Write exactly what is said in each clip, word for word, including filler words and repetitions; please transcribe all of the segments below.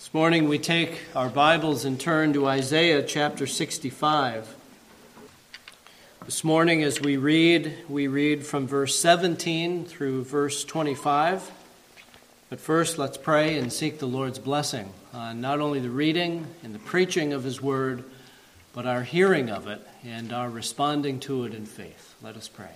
This morning we take our Bibles and turn to Isaiah chapter sixty-five. This morning as we read, we read from verse seventeen through verse twenty-five. But first let's pray and seek the Lord's blessing on not only the reading and the preaching of His Word, but our hearing of it and our responding to it in faith. Let us pray.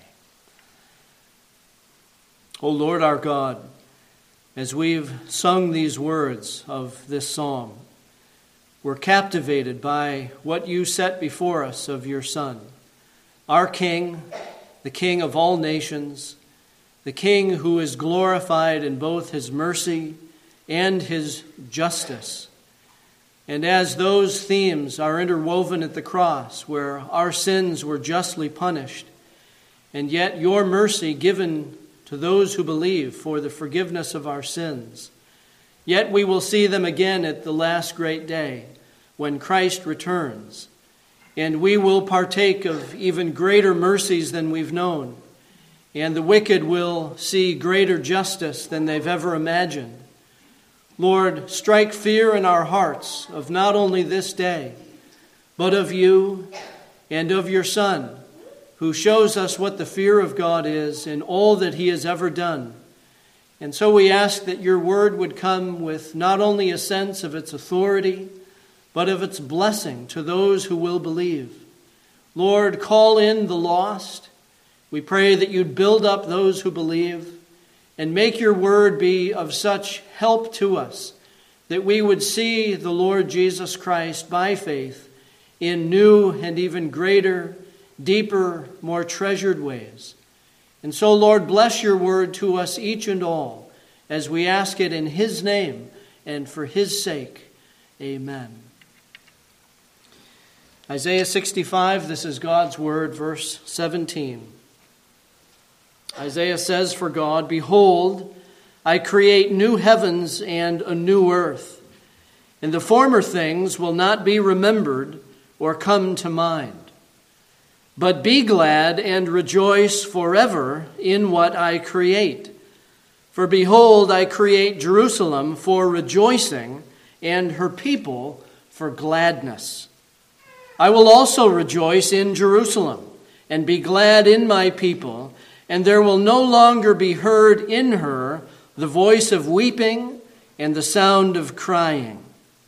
O Lord our God, as we've sung these words of this psalm, we're captivated by what you set before us of your Son, our King, the King of all nations, the King who is glorified in both his mercy and his justice. And as those themes are interwoven at the cross, where our sins were justly punished, and yet your mercy given to those who believe for the forgiveness of our sins. Yet we will see them again at the last great day when Christ returns, and we will partake of even greater mercies than we've known, and the wicked will see greater justice than they've ever imagined. Lord, strike fear in our hearts of not only this day, but of you and of your Son, who shows us what the fear of God is in all that he has ever done. And so we ask that your word would come with not only a sense of its authority, but of its blessing to those who will believe. Lord, call in the lost. We pray that you'd build up those who believe and make your word be of such help to us that we would see the Lord Jesus Christ by faith in new and even greater, deeper, more treasured ways. And so, Lord, bless your word to us each and all as we ask it in his name and for his sake. Amen. Isaiah sixty-five, this is God's word, verse seventeen. Isaiah says for God, "Behold, I create new heavens and a new earth, and the former things will not be remembered or come to mind. But be glad and rejoice forever in what I create. For behold, I create Jerusalem for rejoicing and her people for gladness. I will also rejoice in Jerusalem and be glad in my people, and there will no longer be heard in her the voice of weeping and the sound of crying.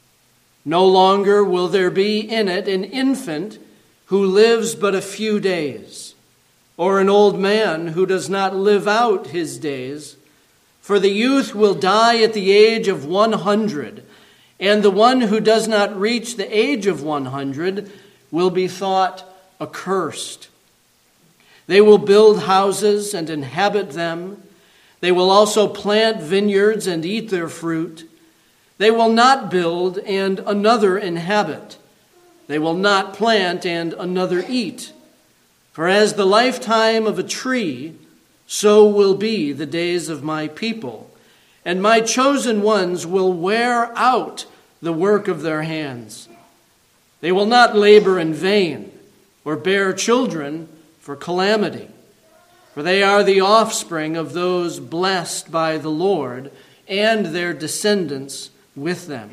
No longer will there be in it an infant who lives but a few days, or an old man who does not live out his days. For the youth will die at the age of one hundred, and the one who does not reach the age of one hundred will be thought accursed. They will build houses and inhabit them. They will also plant vineyards and eat their fruit. They will not build and another inhabit. They will not plant and another eat. For as the lifetime of a tree, so will be the days of my people, and my chosen ones will wear out the work of their hands. They will not labor in vain or bear children for calamity, for they are the offspring of those blessed by the Lord, and their descendants with them.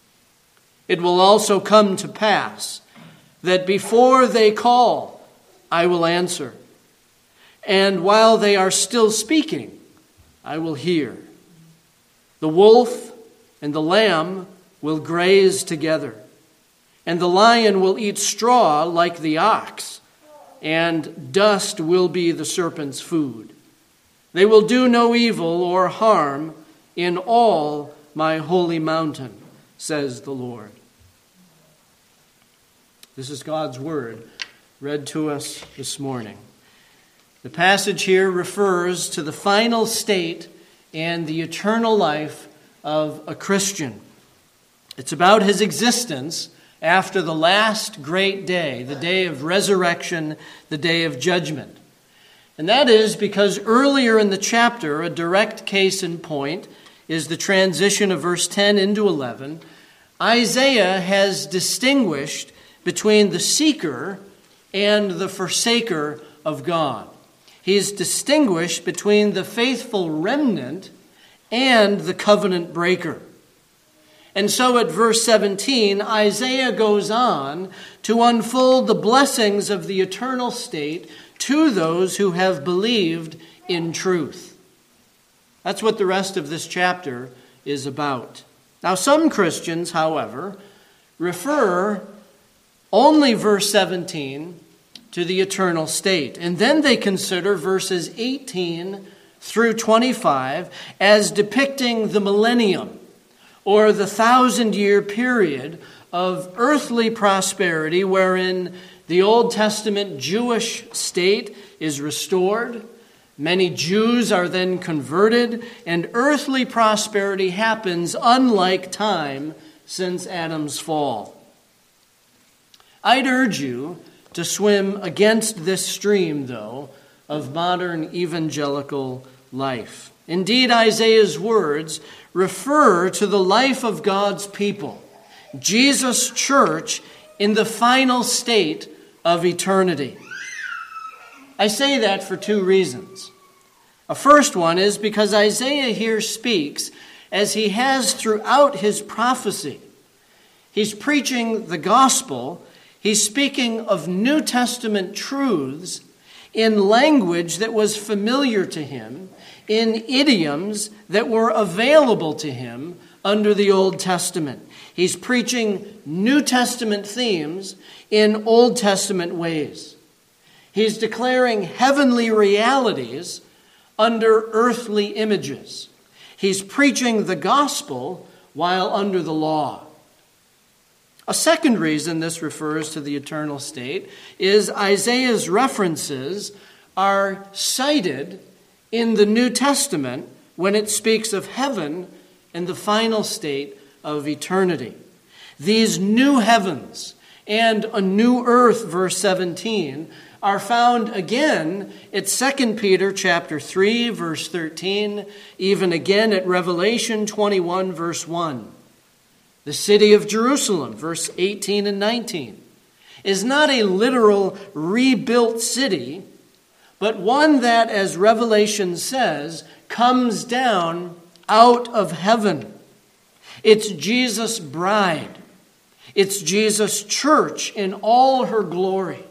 It will also come to pass that before they call, I will answer. And while they are still speaking, I will hear. The wolf and the lamb will graze together, and the lion will eat straw like the ox, and dust will be the serpent's food. They will do no evil or harm in all my holy mountain, says the Lord." This is God's word read to us this morning. The passage here refers to the final state and the eternal life of a Christian. It's about his existence after the last great day, the day of resurrection, the day of judgment. And that is because earlier in the chapter, a direct case in point is the transition of verse ten into eleven. Isaiah has distinguished between the seeker and the forsaker of God. He's distinguished between the faithful remnant and the covenant breaker. And so at verse seventeen, Isaiah goes on to unfold the blessings of the eternal state to those who have believed in truth. That's what the rest of this chapter is about. Now, some Christians, however, refer only verse seventeen to the eternal state. And then they consider verses eighteen through twenty-five as depicting the millennium, or the thousand-year period of earthly prosperity wherein the Old Testament Jewish state is restored. Many Jews are then converted, and earthly prosperity happens unlike time since Adam's fall. I'd urge you to swim against this stream, though, of modern evangelical life. Indeed, Isaiah's words refer to the life of God's people, Jesus' church, in the final state of eternity. I say that for two reasons. A first one is because Isaiah here speaks as he has throughout his prophecy. He's preaching the gospel. He's speaking of New Testament truths in language that was familiar to him, in idioms that were available to him under the Old Testament. He's preaching New Testament themes in Old Testament ways. He's declaring heavenly realities under earthly images. He's preaching the gospel while under the law. A second reason this refers to the eternal state is Isaiah's references are cited in the New Testament when it speaks of heaven and the final state of eternity. These new heavens and a new earth, verse seventeen, are found again at Second Peter chapter three, verse thirteen, even again at Revelation twenty-one, verse one. The city of Jerusalem, verse eighteen and nineteen, is not a literal rebuilt city, but one that, as Revelation says, comes down out of heaven. It's Jesus' bride. It's Jesus' church in all her glory.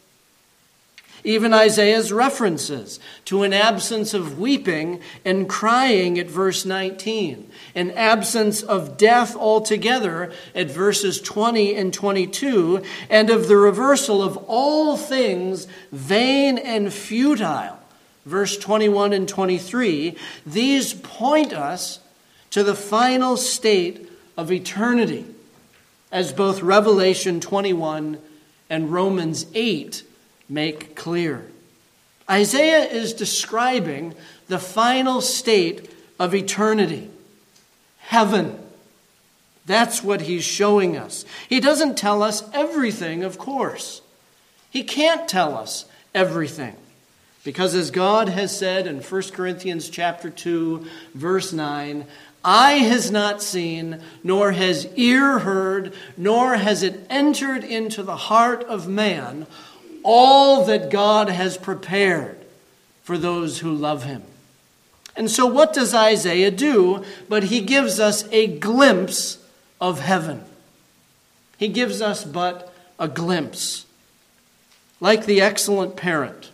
Even Isaiah's references to an absence of weeping and crying at verse nineteen, an absence of death altogether at verses twenty and twenty-two, and of the reversal of all things vain and futile, verse twenty-one and twenty-three, these point us to the final state of eternity, as both Revelation twenty-one and Romans eight make clear. Isaiah is describing the final state of eternity. Heaven. That's what he's showing us. He doesn't tell us everything, of course. He can't tell us everything. Because as God has said in First Corinthians chapter two, verse nine, eye has not seen, nor has ear heard, nor has it entered into the heart of man all that God has prepared for those who love him. And so what does Isaiah do? But he gives us a glimpse of heaven. He gives us but a glimpse. Like the excellent parent,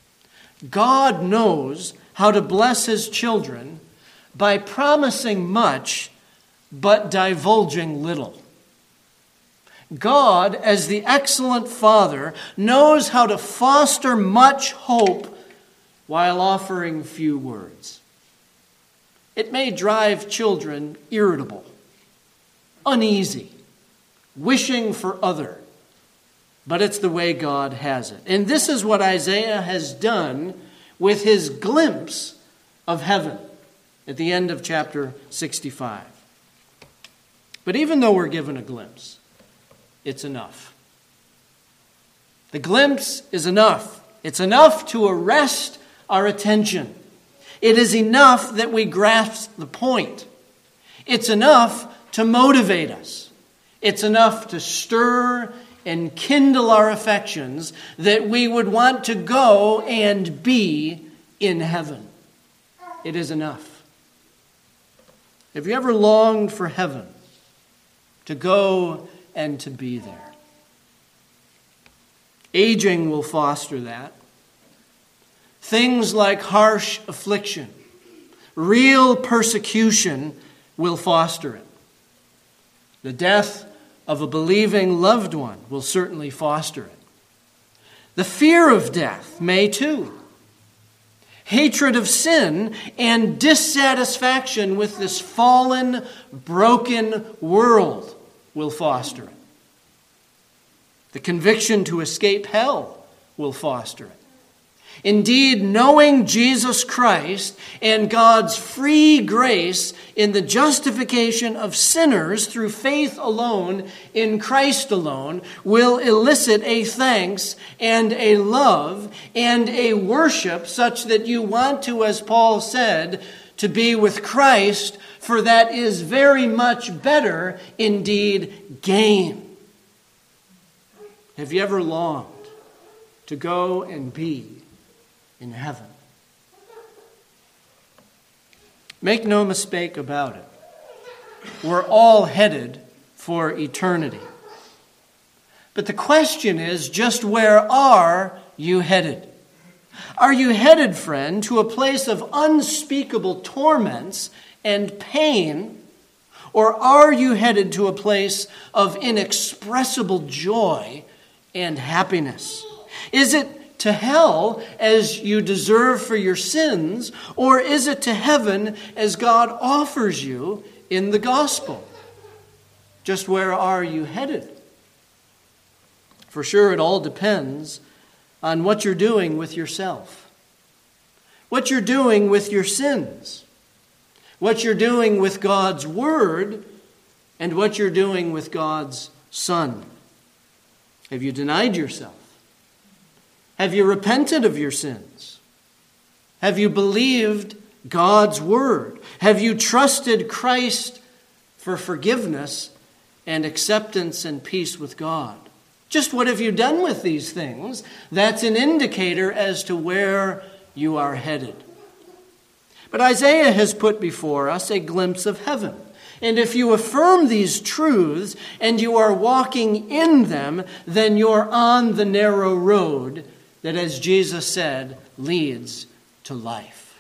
God knows how to bless his children by promising much but divulging little. God, as the excellent Father, knows how to foster much hope while offering few words. It may drive children irritable, uneasy, wishing for other, but it's the way God has it. And this is what Isaiah has done with his glimpse of heaven at the end of chapter sixty-five. But even though we're given a glimpse, it's enough. The glimpse is enough. It's enough to arrest our attention. It is enough that we grasp the point. It's enough to motivate us. It's enough to stir and kindle our affections that we would want to go and be in heaven. It is enough. Have you ever longed for heaven? to go and to be there. Aging will foster that. Things like harsh affliction, real persecution will foster it. The death of a believing loved one will certainly foster it. The fear of death may too. Hatred of sin and dissatisfaction with this fallen, broken world will foster it. The conviction to escape hell will foster it. Indeed, knowing Jesus Christ and God's free grace in the justification of sinners through faith alone in Christ alone will elicit a thanks and a love and a worship such that you want to, as Paul said, to be with Christ, for that is very much better, indeed, gain. Have you ever longed to go and be in heaven? Make no mistake about it. We're all headed for eternity. But the question is, just where are you headed? Are you headed, friend, to a place of unspeakable torments and pain? Or are you headed to a place of inexpressible joy and happiness? Is it to hell as you deserve for your sins, or is it to heaven as God offers you in the gospel? Just where are you headed? For sure, it all depends on what you're doing with yourself, what you're doing with your sins, what you're doing with God's word, and what you're doing with God's Son. Have you denied yourself? Have you repented of your sins? Have you believed God's word? Have you trusted Christ for forgiveness and acceptance and peace with God? Just what have you done with these things? That's an indicator as to where you are headed. But Isaiah has put before us a glimpse of heaven. And if you affirm these truths and you are walking in them, then you're on the narrow road that, as Jesus said, leads to life.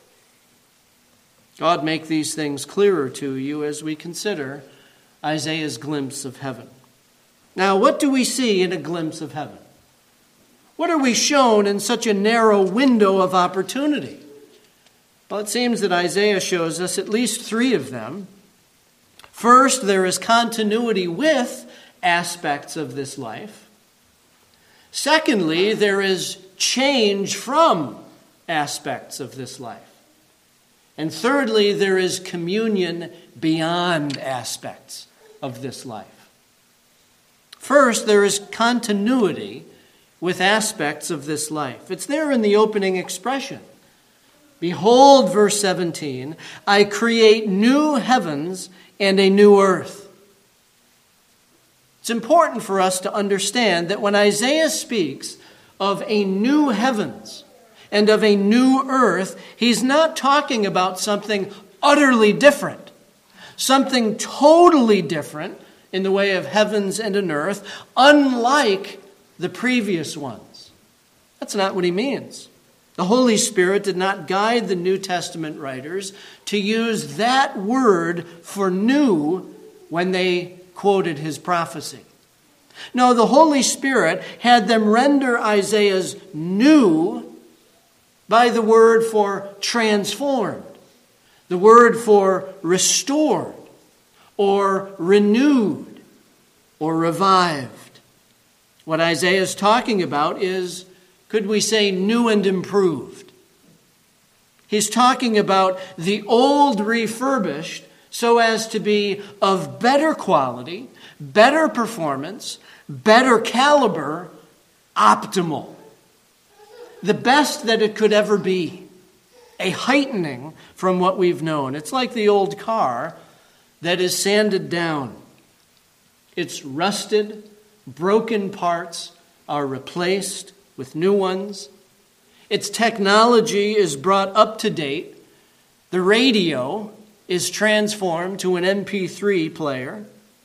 God, make these things clearer to you as we consider Isaiah's glimpse of heaven. Now, what do we see in a glimpse of heaven? What are we shown in such a narrow window of opportunity? Well, it seems that Isaiah shows us at least three of them. First, there is continuity with aspects of this life. Secondly, there is change from aspects of this life. And thirdly, there is communion beyond aspects of this life. First, there is continuity with aspects of this life. It's there in the opening expression. Behold, verse seventeen, I create new heavens and a new earth. It's important for us to understand that when Isaiah speaks of a new heavens and of a new earth, he's not talking about something utterly different, something totally different in the way of heavens and an earth, unlike the previous ones. That's not what he means. The Holy Spirit did not guide the New Testament writers to use that word for new when they quoted his prophecy. No, the Holy Spirit had them render Isaiah's new by the word for transformed, the word for restored, or renewed, or revived. What Isaiah is talking about is, could we say, new and improved. He's talking about the old refurbished so as to be of better quality, better performance, better caliber, optimal. The best that it could ever be. A heightening from what we've known. It's like the old car that is sanded down. It's rusted, broken parts are replaced with new ones. Its technology is brought up to date. The radio is transformed to an M P three player.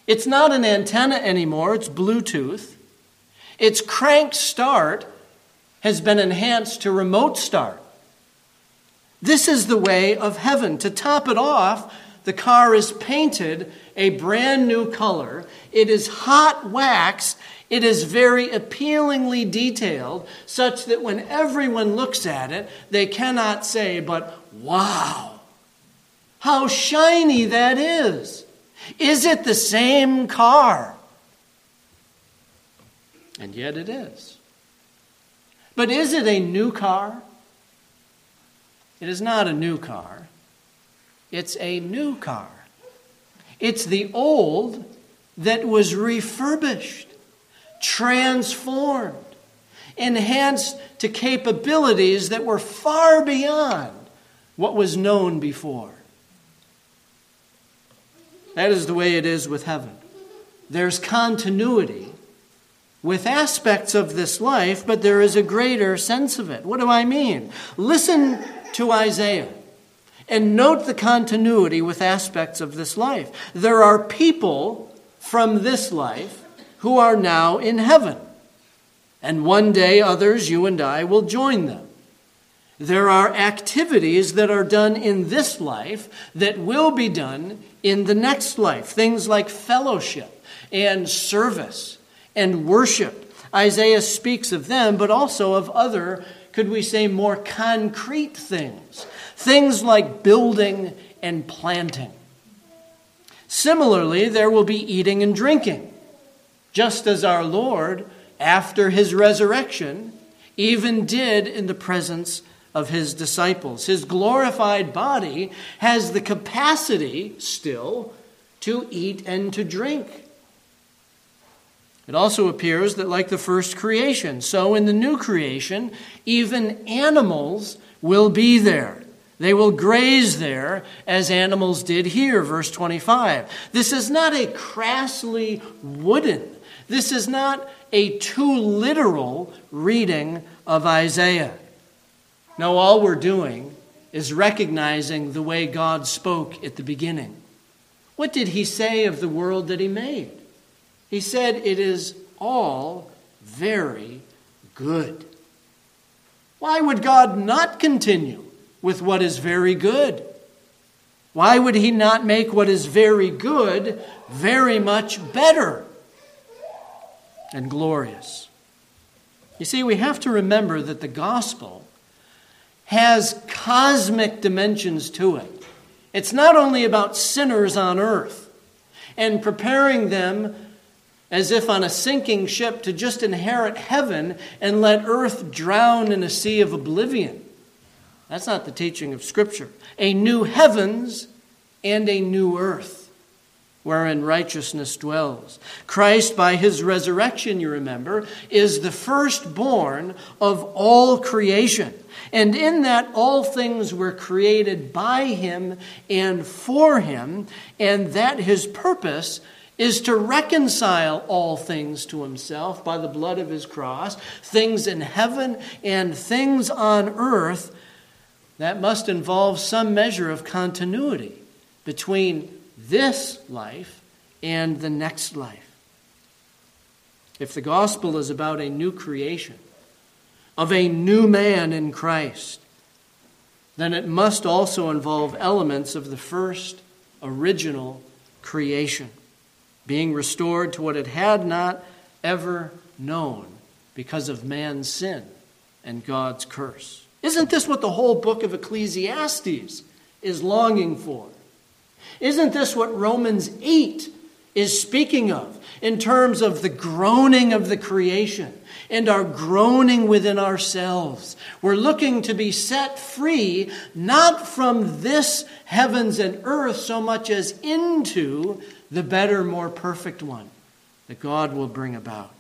It's not an antenna anymore, it's Bluetooth. Its crank start has been enhanced to remote start. This is the way of heaven. To top it off, the car is painted a brand new color. It is hot wax. It is very appealingly detailed, such that when everyone looks at it, they cannot say but, wow, how shiny that is. Is it the same car? And yet it is. But is it a new car? It is not a new car. It's a new car. It's the old that was refurbished, transformed, enhanced to capabilities that were far beyond what was known before. That is the way it is with heaven. There's continuity with aspects of this life, but there is a greater sense of it. What do I mean? Listen to Isaiah and note the continuity with aspects of this life. There are people from this life who are now in heaven, and one day others, you and I, will join them. There are activities that are done in this life that will be done in the next life. Things like fellowship and service and worship. Isaiah speaks of them, but also of other, could we say, more concrete things. Things like building and planting. Similarly, there will be eating and drinking, just as our Lord, after his resurrection, even did in the presence of his disciples. His glorified body has the capacity still to eat and to drink. It also appears that like the first creation, so in the new creation, even animals will be there. They will graze there as animals did here, verse twenty-five. This is not a crassly wooden, this is not a too literal reading of Isaiah. No, all we're doing is recognizing the way God spoke at the beginning. What did he say of the world that he made? He said, it is all very good. Why would God not continue with what is very good? Why would he not make what is very good very much better and glorious? You see, we have to remember that the gospel has cosmic dimensions to it. It's not only about sinners on earth and preparing them as if on a sinking ship to just inherit heaven and let earth drown in a sea of oblivion. That's not the teaching of Scripture. A new heavens and a new earth wherein righteousness dwells. Christ, by his resurrection, you remember, is the firstborn of all creation. And in that, all things were created by him and for him, and that his purpose is to reconcile all things to himself by the blood of his cross, things in heaven and things on earth. That must involve some measure of continuity between this life and the next life. If the gospel is about a new creation, of a new man in Christ, then it must also involve elements of the first original creation, being restored to what it had not ever known because of man's sin and God's curse. Isn't this what the whole book of Ecclesiastes is longing for? Isn't this what Romans eight is speaking of in terms of the groaning of the creation and our groaning within ourselves? We're looking to be set free, not from this heavens and earth so much as into the better, more perfect one that God will bring about.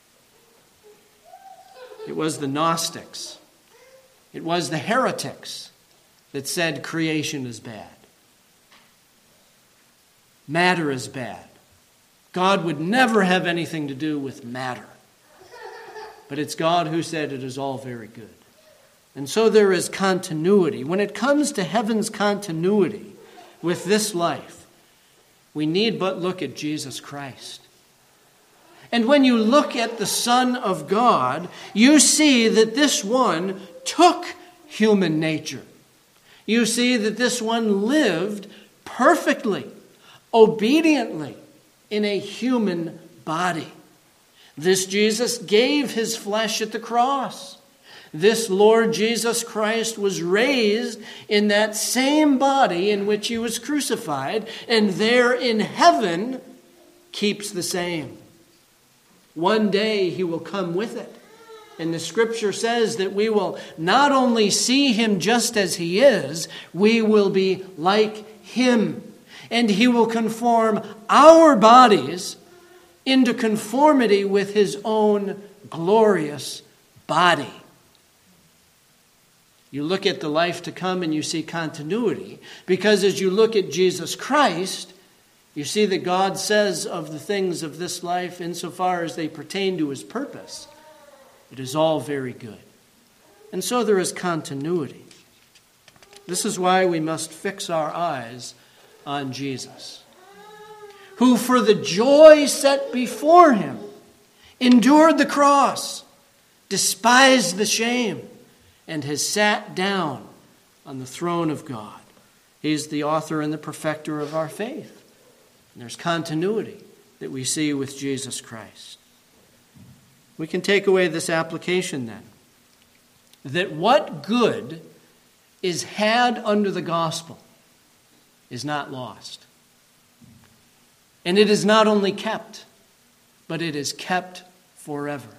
It was the Gnostics, it was the heretics that said creation is bad. Matter is bad. God would never have anything to do with matter. But it's God who said it is all very good. And so there is continuity. When it comes to heaven's continuity with this life, We need but look at Jesus Christ. And when you look at the Son of God, you see that this one took human nature. You see that this one lived perfectly, obediently, in a human body. This Jesus gave his flesh at the cross. This Lord Jesus Christ was raised in that same body in which he was crucified, and there in heaven keeps the same. One day he will come with it. And the scripture says that we will not only see him just as he is, we will be like him. And he will conform our bodies into conformity with his own glorious body. You look at the life to come and you see continuity, because as you look at Jesus Christ, you see that God says of the things of this life, insofar as they pertain to his purpose, it is all very good. And so there is continuity. This is why we must fix our eyes on Jesus, who for the joy set before him endured the cross, despised the shame, and has sat down on the throne of God. He's the author and the perfecter of our faith. And there's continuity that we see with Jesus Christ. We can take away this application then, that what good is had under the gospel is not lost. And it is not only kept, but it is kept forever.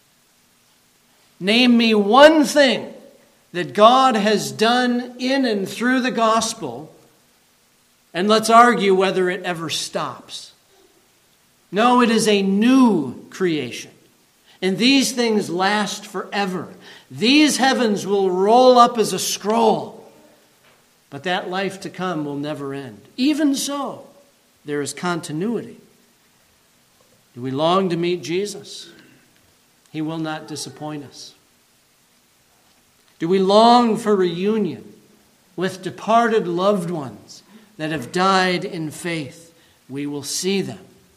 Name me one thing that God has done in and through the gospel, and let's argue whether it ever stops. No, it is a new creation. And these things last forever. These heavens will roll up as a scroll. But that life to come will never end. Even so, there is continuity. Do we long to meet Jesus? He will not disappoint us. Do we long for reunion with departed loved ones that have died in faith? We will see them.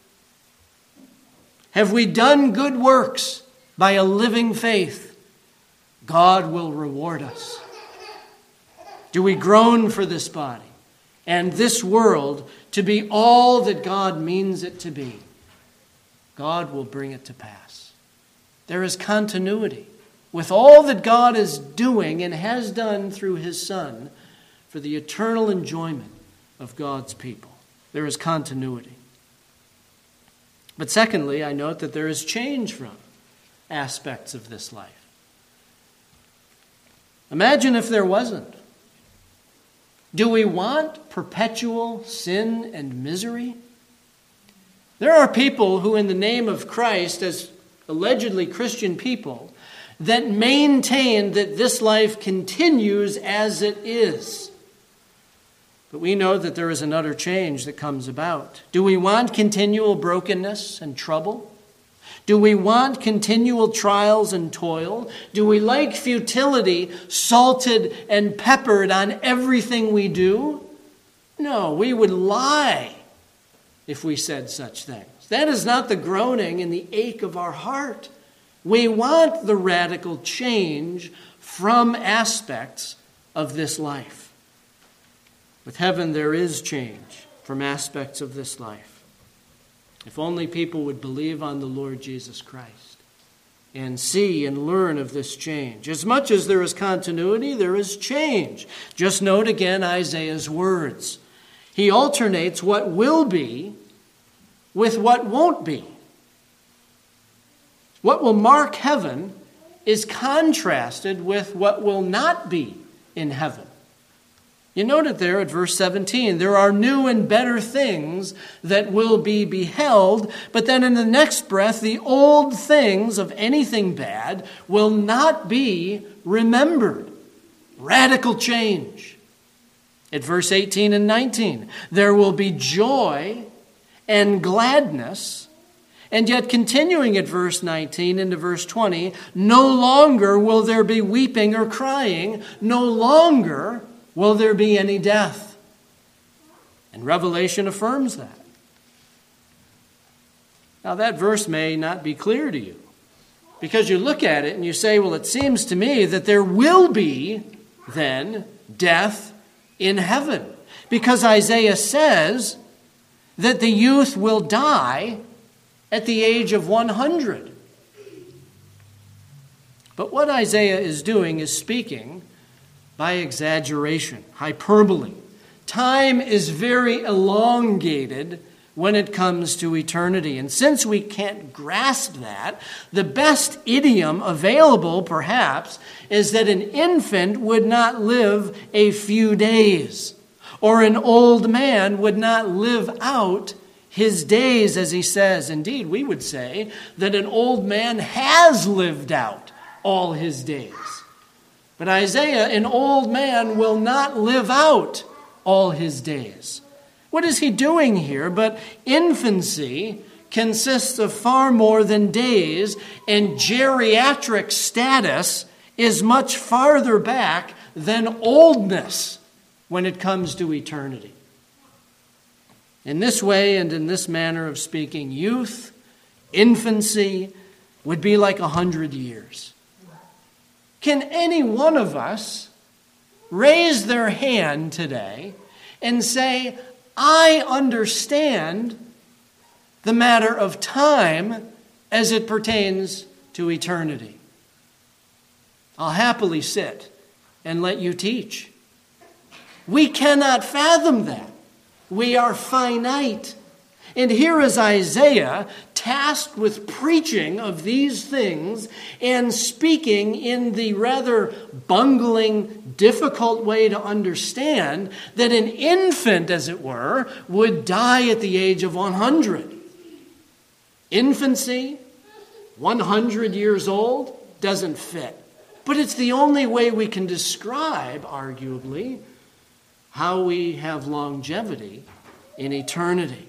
Have we done good works by a living faith? God will reward us. Do we groan for this body and this world to be all that God means it to be? God will bring it to pass. There is continuity with all that God is doing and has done through his Son for the eternal enjoyment of God's people. There is continuity. But secondly, I note that there is change from aspects of this life. Imagine if there wasn't. Do we want perpetual sin and misery? There are people who, in the name of Christ, as allegedly Christian people, that maintain that this life continues as it is. But we know that there is an utter change that comes about. Do we want continual brokenness and trouble? Do we want continual trials and toil? Do we like futility salted and peppered on everything we do? No, we would lie if we said such things. That is not the groaning and the ache of our heart. We want the radical change from aspects of this life. With heaven, there is change from aspects of this life. If only people would believe on the Lord Jesus Christ and see and learn of this change. As much as there is continuity, there is change. Just note again Isaiah's words. He alternates what will be with what won't be. What will mark heaven is contrasted with what will not be in heaven. You note it there at verse seventeen. There are new and better things that will be beheld, but then in the next breath, the old things of anything bad will not be remembered. Radical change. At verse eighteen and nineteen, there will be joy and gladness. And yet continuing at verse nineteen into verse twenty, no longer will there be weeping or crying. No longer will there be any death. And Revelation affirms that. Now that verse may not be clear to you, because you look at it and you say, well, it seems to me that there will be then death in heaven, because Isaiah says that the youth will die at the age of one hundred. But what Isaiah is doing is speaking by exaggeration, hyperbole. Time is very elongated when it comes to eternity. And since we can't grasp that, the best idiom available, perhaps, is that an infant would not live a few days, or an old man would not live out his days, as he says. Indeed, we would say that an old man has lived out all his days. But Isaiah, an old man, will not live out all his days. What is he doing here? But infancy consists of far more than days, and geriatric status is much farther back than oldness when it comes to eternity. In this way and in this manner of speaking, youth, infancy, would be like a hundred years. Can any one of us raise their hand today and say, I understand the matter of time as it pertains to eternity? I'll happily sit and let you teach. We cannot fathom that. We are finite. And here is Isaiah tasked with preaching of these things and speaking in the rather bungling, difficult way to understand that an infant, as it were, would die at the age of one hundred. Infancy, one hundred years old, doesn't fit. But it's the only way we can describe, arguably, how we have longevity in eternity.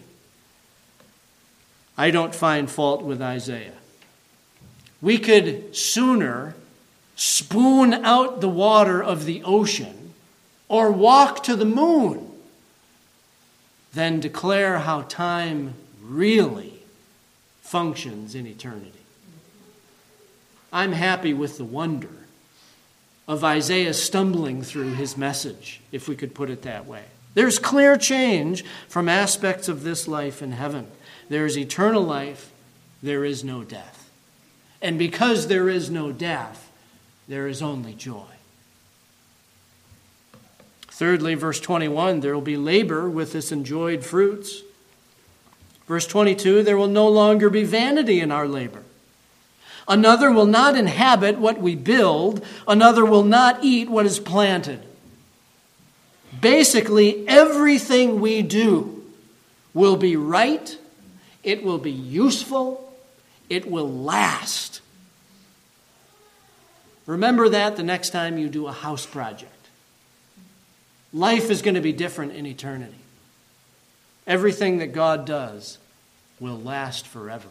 I don't find fault with Isaiah. We could sooner spoon out the water of the ocean or walk to the moon than declare how time really functions in eternity. I'm happy with the wonder of Isaiah stumbling through his message, if we could put it that way. There's clear change from aspects of this life in heaven. There is eternal life, there is no death. And because there is no death, there is only joy. Thirdly, verse twenty-one, there will be labor with its enjoyed fruits. Verse twenty-two, there will no longer be vanity in our labor. Another will not inhabit what we build. Another will not eat what is planted. Basically, everything we do will be right. It will be useful. It will last. Remember that the next time you do a house project. Life is going to be different in eternity. Everything that God does will last forever.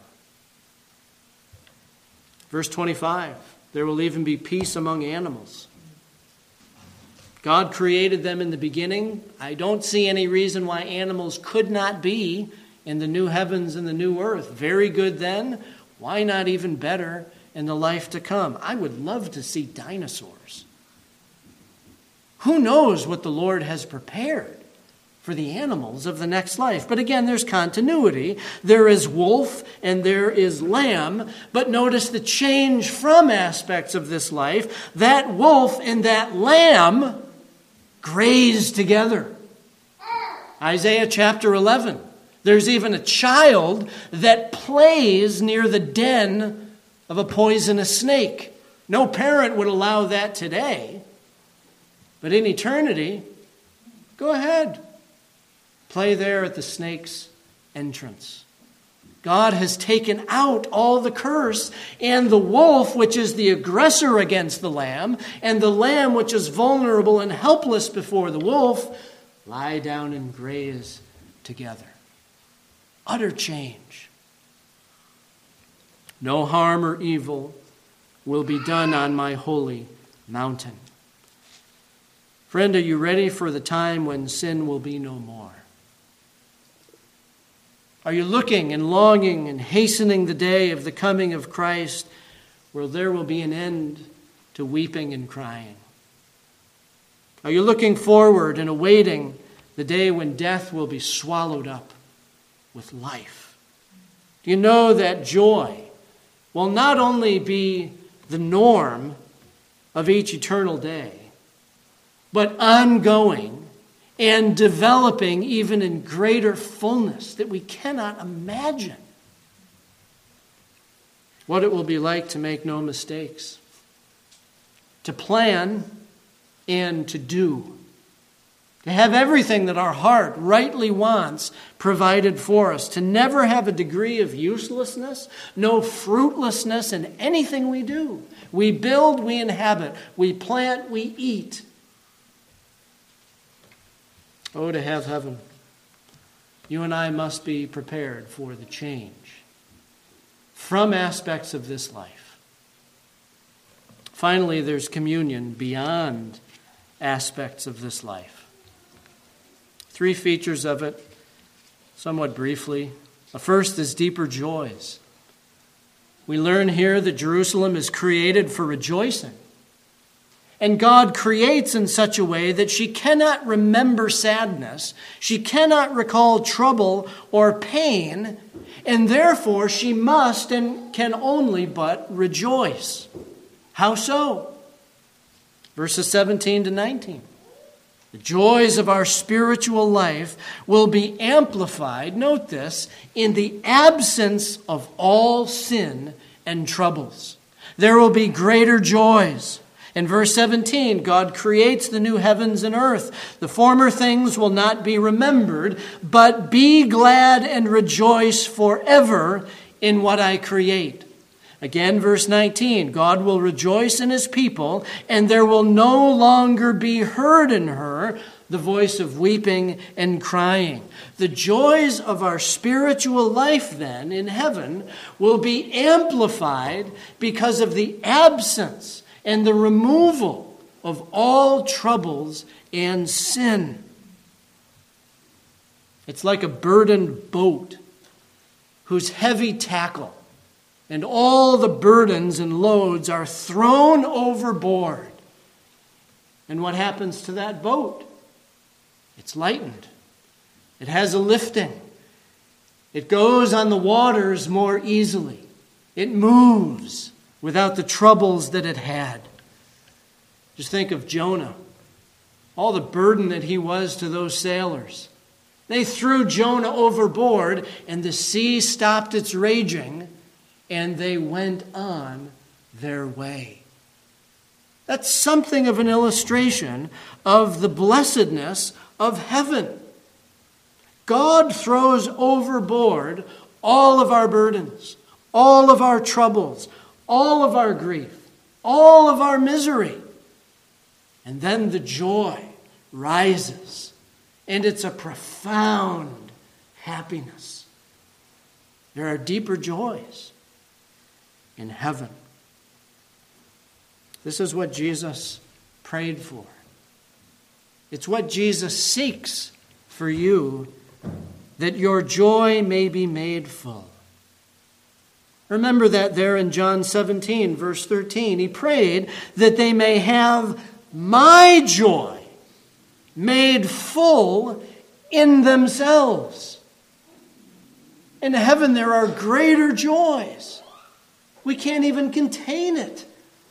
Verse twenty-five, there will even be peace among animals. God created them in the beginning. I don't see any reason why animals could not be in the new heavens and the new earth. Very good then. Why not even better in the life to come? I would love to see dinosaurs. Who knows what the Lord has prepared for the animals of the next life? But again, there's continuity. There is wolf and there is lamb. But notice the change from aspects of this life. That wolf and that lamb graze together. Isaiah chapter eleven. There's even a child that plays near the den of a poisonous snake. No parent would allow that today. But in eternity, go ahead. Play there at the snake's entrance. God has taken out all the curse, and the wolf, which is the aggressor against the lamb, and the lamb, which is vulnerable and helpless before the wolf, lie down and graze together. Utter change. No harm or evil will be done on my holy mountain. Friend, are you ready for the time when sin will be no more? Are you looking and longing and hastening the day of the coming of Christ, where there will be an end to weeping and crying? Are you looking forward and awaiting the day when death will be swallowed up with life? Do you know that joy will not only be the norm of each eternal day, but ongoing and developing even in greater fullness that we cannot imagine? What it will be like to make no mistakes, to plan and to do, to have everything that our heart rightly wants provided for us, to never have a degree of uselessness, no fruitlessness in anything we do. We build, we inhabit, we plant, we eat. Oh, to have heaven. You and I must be prepared for the change from aspects of this life. Finally, there's communion beyond aspects of this life. Three features of it, somewhat briefly. The first is deeper joys. We learn here that Jerusalem is created for rejoicing. And God creates in such a way that she cannot remember sadness, she cannot recall trouble or pain, and therefore she must and can only but rejoice. How so? Verses seventeen to nineteen. The joys of our spiritual life will be amplified, note this, in the absence of all sin and troubles. There will be greater joys. In verse seventeen, God creates the new heavens and earth. The former things will not be remembered, but be glad and rejoice forever in what I create. Again, verse nineteen, God will rejoice in his people, and there will no longer be heard in her the voice of weeping and crying. The joys of our spiritual life then in heaven will be amplified because of the absence and the removal of all troubles and sin. It's like a burdened boat whose heavy tackle and all the burdens and loads are thrown overboard. And what happens to that boat? It's lightened. It has a lifting. It goes on the waters more easily. It moves without the troubles that it had. Just think of Jonah. All the burden that he was to those sailors. They threw Jonah overboard, and the sea stopped its raging, and they went on their way. That's something of an illustration of the blessedness of heaven. God throws overboard all of our burdens, all of our troubles, all of our grief, all of our misery. And then the joy rises, and it's a profound happiness. There are deeper joys in heaven. This is what Jesus prayed for. It's what Jesus seeks for you, that your joy may be made full. Remember that there in John seventeen, verse thirteen. He prayed that they may have my joy made full in themselves. In heaven there are greater joys. We can't even contain it.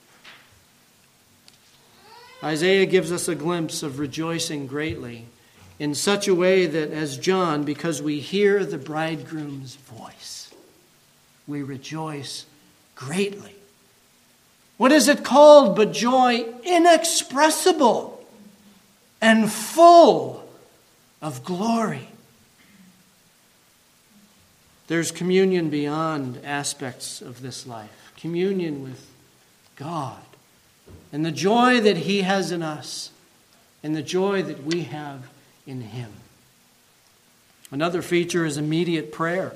Isaiah gives us a glimpse of rejoicing greatly in such a way that as John, because we hear the bridegroom's voice, we rejoice greatly. What is it called but joy inexpressible and full of glory? There's communion beyond aspects of this life. Communion with God. And the joy that he has in us. And the joy that we have in him. Another feature is immediate prayer.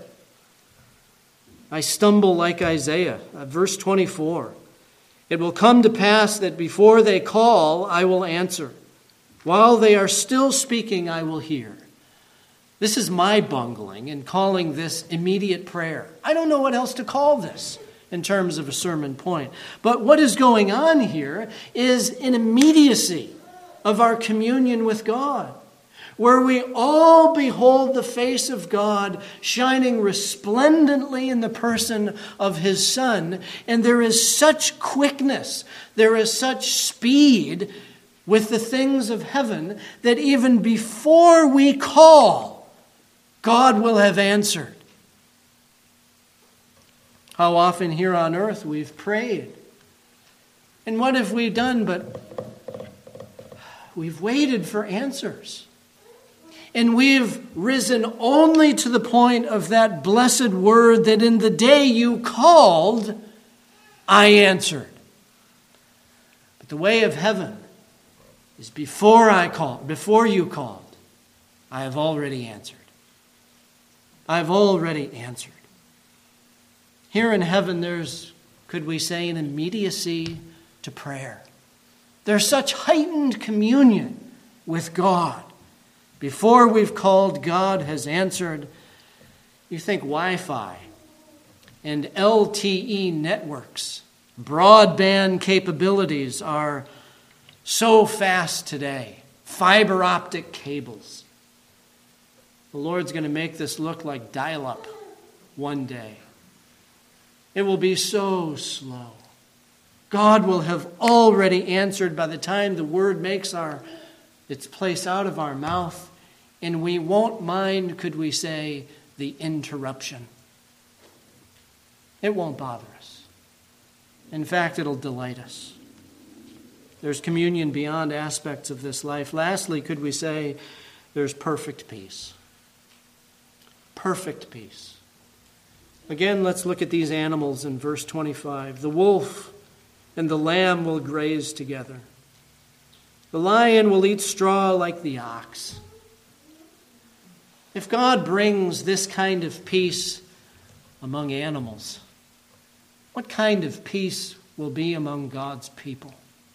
I stumble like Isaiah. Verse twenty-four. It will come to pass that before they call, I will answer. While they are still speaking, I will hear. This is my bungling in calling this immediate prayer. I don't know what else to call this in terms of a sermon point. But what is going on here is an immediacy of our communion with God, where we all behold the face of God shining resplendently in the person of his Son. And there is such quickness, there is such speed with the things of heaven that even before we call, God will have answered. How often here on earth we've prayed. And what have we done but we've waited for answers. And we've risen only to the point of that blessed word that in the day you called, I answered. But the way of heaven is before I called, before you called, I have already answered. I've already answered. Here in heaven, there's, could we say, an immediacy to prayer. There's such heightened communion with God. Before we've called, God has answered. You think Wi-Fi and L T E networks, broadband capabilities are so fast today. Fiber optic cables. The Lord's going to make this look like dial-up one day. It will be so slow. God will have already answered by the time the word makes our its place out of our mouth, and we won't mind, could we say, the interruption. It won't bother us. In fact, it'll delight us. There's communion beyond aspects of this life. Lastly, could we say, there's perfect peace. Perfect peace. Again, let's look at these animals in verse twenty-five. The wolf and the lamb will graze together. The lion will eat straw like the ox. If God brings this kind of peace among animals, what kind of peace will be among God's people?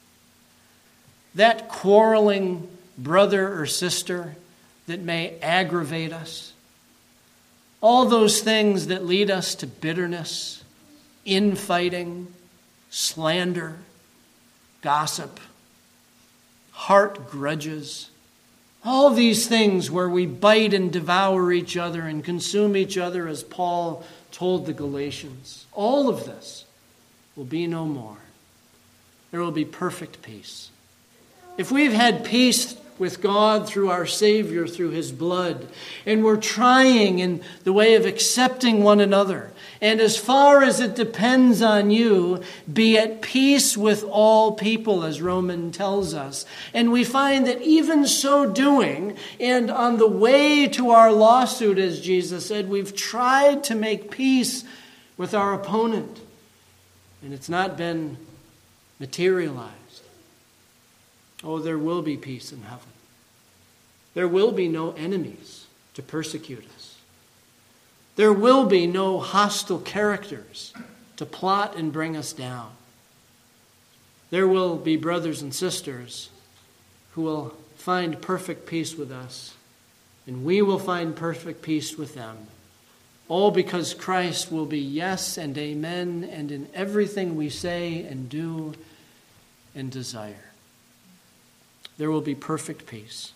That quarreling brother or sister that may aggravate us, all those things that lead us to bitterness, infighting, slander, gossip, heart grudges, all these things where we bite and devour each other and consume each other, as Paul told the Galatians. All of this will be no more. There will be perfect peace. If we've had peace with God through our Savior, through his blood, and we're trying in the way of accepting one another, and as far as it depends on you, be at peace with all people, as Romans tells us. And we find that even so doing, and on the way to our lawsuit, as Jesus said, we've tried to make peace with our opponent, and it's not been materialized. Oh, there will be peace in heaven. There will be no enemies to persecute us. There will be no hostile characters to plot and bring us down. There will be brothers and sisters who will find perfect peace with us, and we will find perfect peace with them. All because Christ will be yes and amen, and in everything we say and do and desire. There will be perfect peace.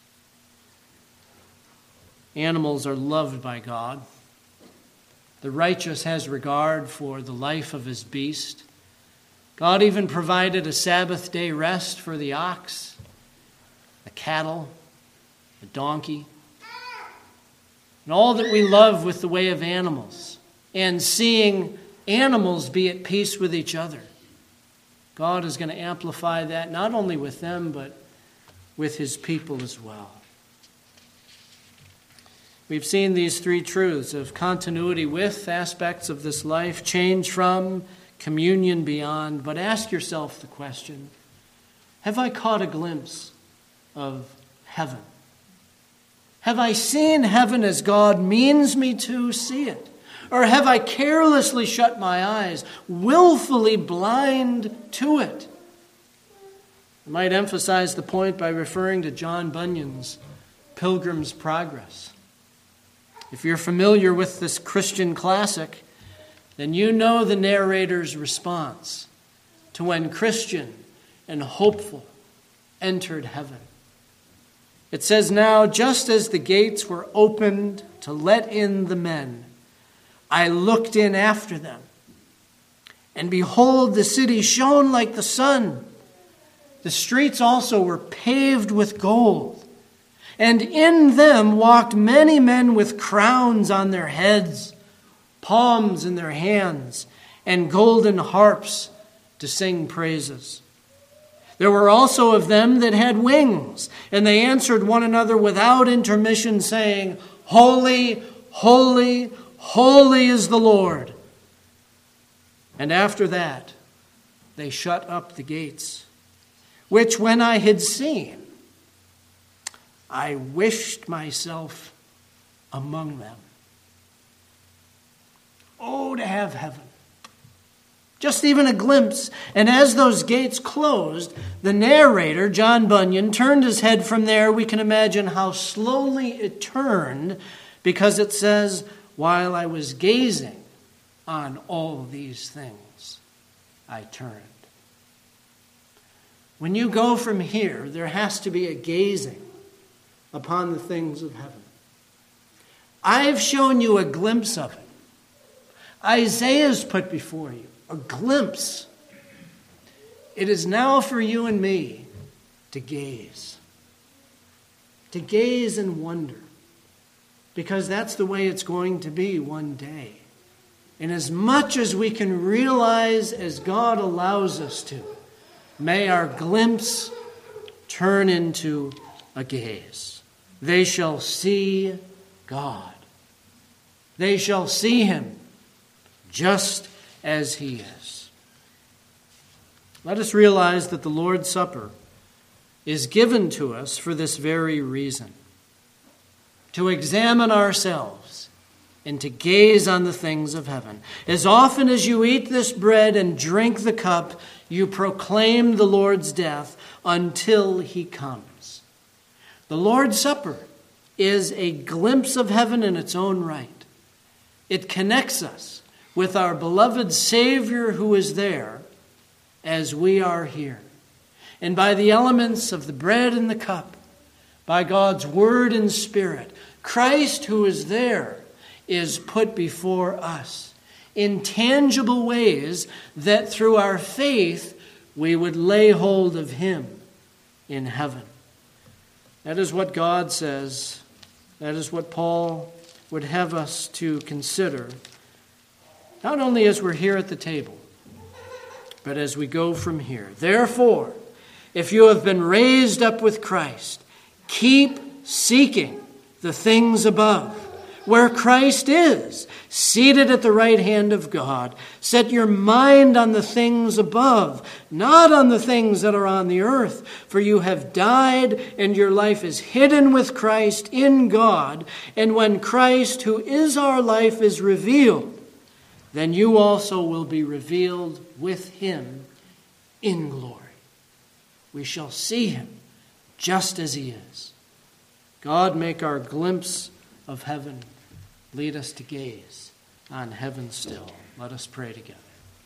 Animals are loved by God. The righteous has regard for the life of his beast. God even provided a Sabbath day rest for the ox, the cattle, the donkey, and all that we love with the way of animals, and seeing animals be at peace with each other. God is going to amplify that not only with them, but with his people as well. We've seen these three truths of continuity with aspects of this life, change from, communion beyond. But ask yourself the question, have I caught a glimpse of heaven? Have I seen heaven as God means me to see it? Or have I carelessly shut my eyes, willfully blind to it? I might emphasize the point by referring to John Bunyan's Pilgrim's Progress. If you're familiar with this Christian classic, then you know the narrator's response to when Christian and hopeful entered heaven. It says, "Now, just as the gates were opened to let in the men, I looked in after them. And behold, the city shone like the sun. The streets also were paved with gold. And in them walked many men with crowns on their heads, palms in their hands, and golden harps to sing praises. There were also of them that had wings, and they answered one another without intermission, saying, Holy, holy, holy is the Lord. And after that, they shut up the gates, which when I had seen, I wished myself among them." Oh, to have heaven. Just even a glimpse. And as those gates closed, the narrator, John Bunyan, turned his head from there. We can imagine how slowly it turned, because it says, "While I was gazing on all these things, I turned." When you go from here, there has to be a gazing upon the things of heaven. I've shown you a glimpse of it. Isaiah's put before you a glimpse. It is now for you and me to gaze. To gaze and wonder. Because that's the way it's going to be one day. And as much as we can realize as God allows us to, may our glimpse turn into a gaze. They shall see God. They shall see him just as he is. Let us realize that the Lord's Supper is given to us for this very reason. To examine ourselves and to gaze on the things of heaven. As often as you eat this bread and drink the cup, you proclaim the Lord's death until he comes. The Lord's Supper is a glimpse of heaven in its own right. It connects us with our beloved Savior who is there as we are here. And by the elements of the bread and the cup, by God's word and spirit, Christ who is there is put before us in tangible ways that through our faith we would lay hold of him in heaven. That is what God says. That is what Paul would have us to consider, not only as we're here at the table, but as we go from here. Therefore, if you have been raised up with Christ, keep seeking the things above, where Christ is, seated at the right hand of God. Set your mind on the things above, not on the things that are on the earth. For you have died, and your life is hidden with Christ in God. And when Christ, who is our life, is revealed, then you also will be revealed with him in glory. We shall see him just as he is. God, make our glimpse of heaven lead us to gaze on heaven still. Let us pray together.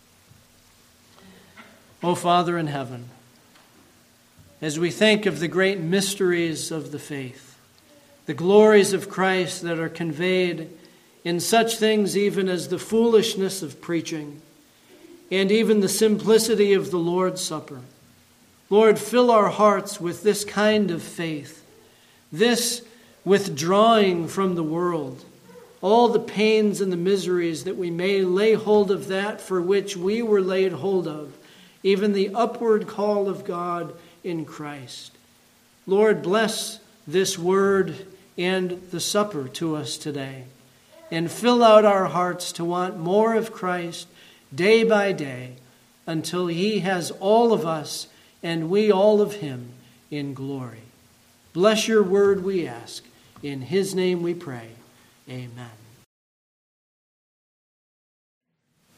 O Father in heaven, as we think of the great mysteries of the faith, the glories of Christ that are conveyed in such things even as the foolishness of preaching and even the simplicity of the Lord's Supper, Lord, fill our hearts with this kind of faith, this withdrawing from the world, all the pains and the miseries that we may lay hold of that for which we were laid hold of, even the upward call of God in Christ. Lord, bless this word and the supper to us today, and fill out our hearts to want more of Christ day by day until he has all of us and we all of him in glory. Bless your word, we ask. In his name we pray. Amen.